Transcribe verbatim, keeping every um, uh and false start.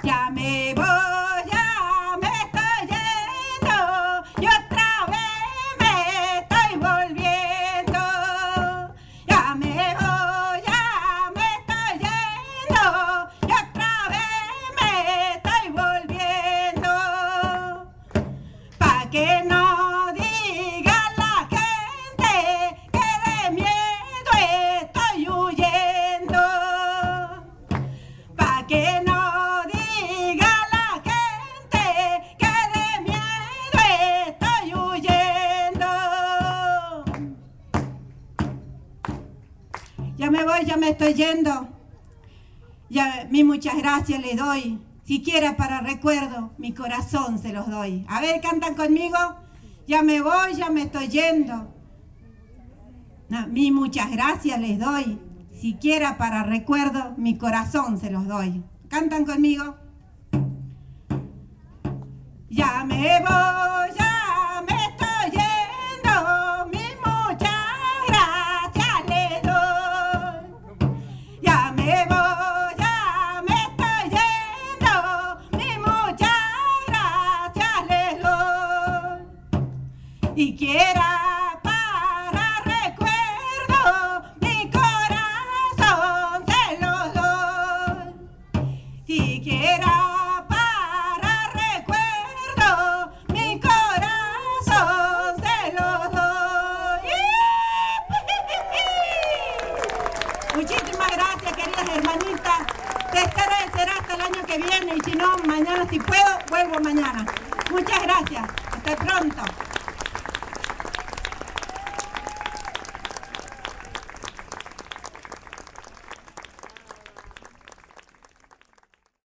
Ya me voy, ya me estoy yendo y otra vez me estoy volviendo. Ya me voy, ya me estoy yendo y otra vez me estoy volviendo. Pa' que no diga la gente que de miedo estoy huyendo. Pa' que no ya me voy, ya me estoy yendo. Ya, mi muchas gracias le doy. Siquiera para recuerdo, mi corazón se los doy. A ver, cantan conmigo. Ya me voy, ya me estoy yendo. No, mi muchas gracias les doy. Siquiera para recuerdo, mi corazón se los doy. Cantan conmigo. Ya me voy, ya me estoy yendo. Mi muchas gracias les doy. Ya me voy, ya me estoy yendo. Mi muchas gracias les doy. Y quiera para recuerdo, mi corazón se los doy. Si quiera muchísimas gracias, queridas hermanitas. Te estaré, será hasta el año que viene y si no, mañana si puedo, vuelvo mañana.